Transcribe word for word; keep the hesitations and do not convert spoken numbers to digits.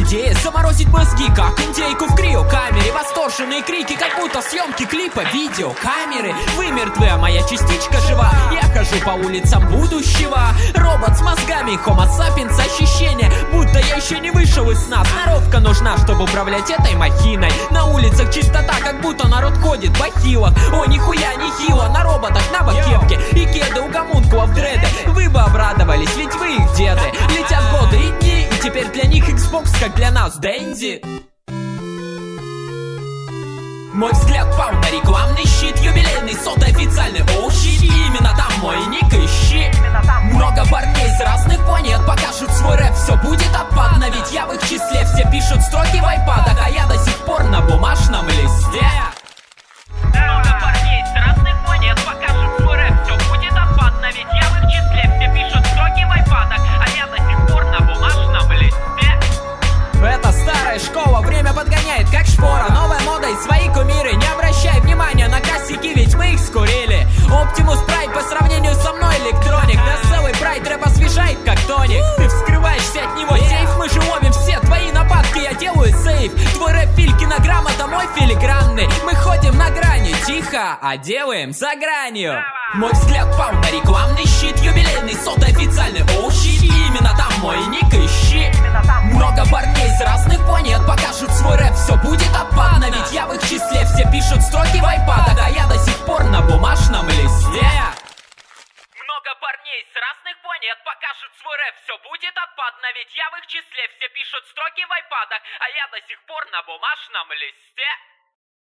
идея заморозить мозги, как индейку в криокамере. Восторженные крики, как будто съемки клипа видеокамеры. Вы мертвы, а моя частичка жива. Я хожу по улицам будущего. Робот с мозгами, homo sapiens, ощущение, будто я еще не вышел из сна. Сноровка нужна, чтобы управлять этой махиной. На улицах чистота, как будто народ ходит в бахилах. О, нихуя не хило, на роботах, на бокепке и кеды у гомункулов дреды. Вы бы обрадовались, ведь вы их деды. Летят годы и дни, и теперь для них Xbox, как для нас Дэнди. Мой взгляд пал на рекламный щит, юбилейный сотый официальный оу-щит. Именно там мой ник ищи. Много парней с разных планет покажут свой рэп, все будет отпадно, ведь я в их числе. Все пишут строки в айпадах, а я до сих пор на бумажном листе. Много парней с разных планет покажут свой рэп, все будет отпадно, ведь я в их числе. Все пишут строки в айпадах, а я до сих пор на бумажном листе. Это старая школа, время подгоняет как шпора. Новая мода и свои кумиры, не обращай внимания на косяки, ведь мы их скурили. Оптимус Прайд по сравнению со мной электроник. На целый прайд рэп освежает как тоник. Ты вскрываешься от него сейф, мы же ловим все твои нападки, я делаю сейф. Твой рэп филькина грамота, мой филигранный. Мы ходим на грани, тихо, а делаем за гранью. Мой взгляд пал на рекламный щит, юбилейный сотый официальный оу-щит. Именно там мой ник ищи. Много парней с разных планет покажут свой рэп, все будет отпадно, ведь я в их числе. Все пишут строки в айпадах, а я до сих пор на бумажном листе. Много парней с разных планет покажут свой рэп, все будет отпадно, ведь я в их числе. Все пишут строки в айпадах, а я до сих пор на бумажном листе.